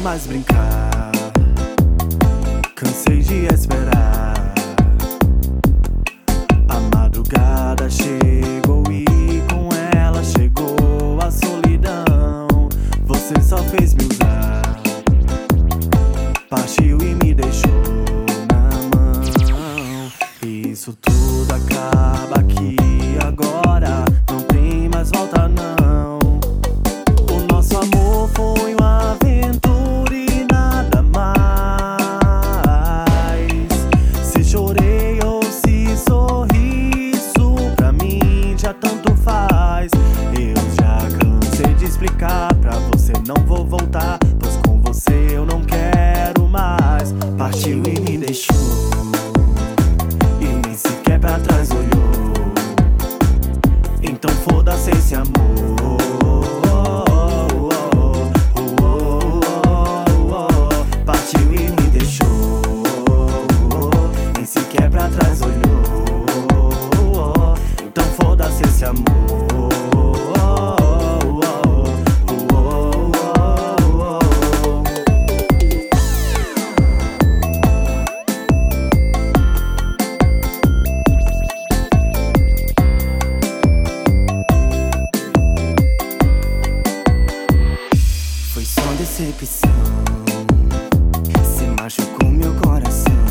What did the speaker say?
mais brincar. Cansei de esperar. A madrugada chegou e com ela chegou a solidão. Você só fez me usar, partiu e me deixou na mão. Isso tudo acaba aqui agora, não tem mais volta não. O nosso amor foi uma aventura e nada mais. Se chorei ou se sorri, isso pra mim já tanto faz. Eu já cansei de explicar pra você, não vou voltar, pois com você eu não quero mais. Partiu e me deixou, e nem sequer pra trás olhou. Então foda-se esse amor. Partiu e me deixou, nem sequer pra trás olhou. Então foda-se esse amor. Foi só decepção, cê machucou meu coração.